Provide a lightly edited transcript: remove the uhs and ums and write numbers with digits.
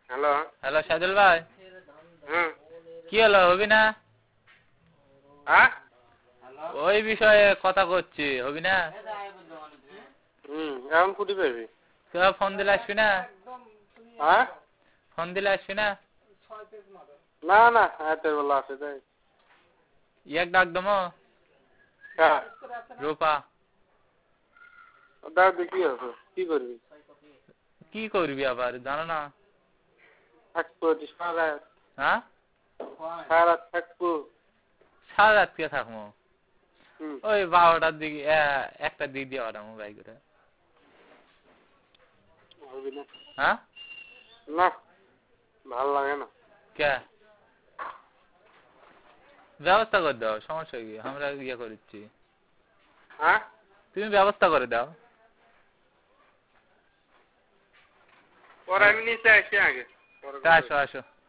Hello hello সাদুল ভাই, কি হলো, হবি না? ওই বিষয়ে কথা করছি, হবি না? এখন কুটি পাবি? ফোন দিলে আসবি না? ফোন দিলে আসবি না? না না, রাতের বেলা আছে তাই। এক ডাক দমো রূপা। ডাক দিয়ে কি হবে? কি করবি? কি করবি আবার, জানো না? থাকবো সারা রাত। হ্যাঁ, সারা রাত থাকবো। সারা রাত কে থাকবো? ওই 12টার দিকে, একটা দিক দিয়ে পাঠাবো বাইক করে। হ্যাঁ না, ভাল লাগে না। কে? ব্যবস্থা করে দাও, সমস্যা কি, আমরা ইয়ে করছি। তুমি ব্যবস্থা করে দাও। পরে আমি নিচে আসি আগে। আসো আসো।